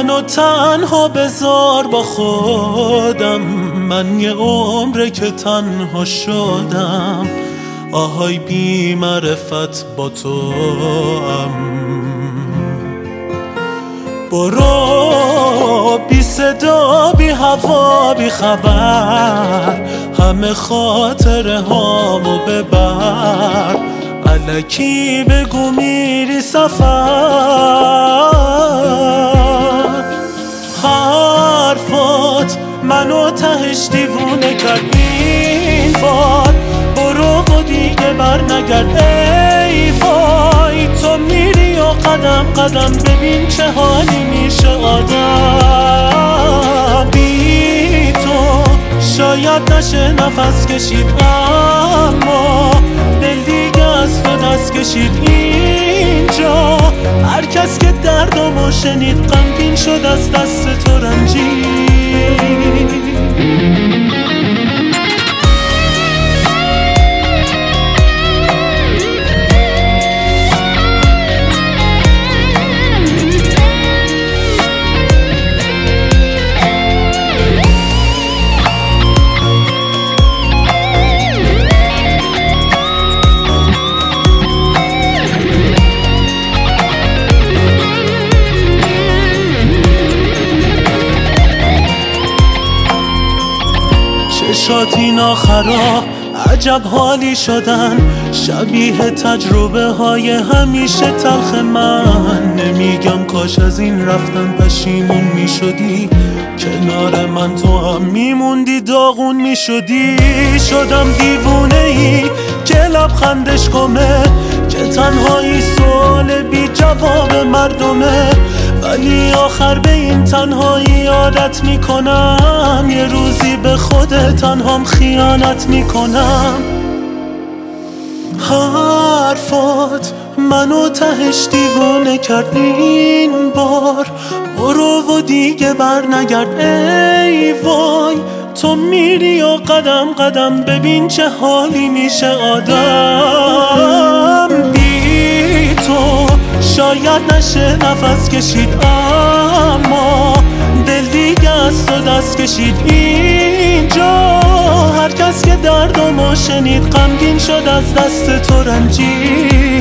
منو تنها بذار با خودم، من یه عمره که تنها شدم. آهای بی معرفت با تو هم. برو بی صدا بی هوا بی خبر، همه خاطره هامو ببر. الکی بگو میری سفر، حرفات منو تهش دیوونه کرد این بار. برو و دیگه بر نگرد ای وای، تو میری و قدم قدم ببین چه حالی میشه آدم. بی تو شاید نشه نفس کشید، اما دل دیگه از تو دست کشید اینجا. هر کس که دردمو شنید غمگین شد از دست تو رنجید. چشات این آخرا عجب حالی شدن، شبیه تجربه های همیشه تلخ من. نمیگم کاش از این رفتن پشیمون میشدی، کنار من تو هم میموندی داغون میشدی. شدم دیوونه ای که لبخندش گمه، که تنهایی سوال بی جواب مردمه. ولی آخر به این تنهایی عادت میکنم، یه روزی به خود تنهام خیانت میکنم. حرفات منو تهش دیوونه کرد این بار. برو و دیگه بر نگرد ای وای، تو میری و قدم قدم ببین چه حالی میشه آدم. بی تو شاید نشه نفس کشید، اما دل دیگه از تو دست کشید اینجا. هر کس که دردمو شنید غمگین شد از دست تو رنجید.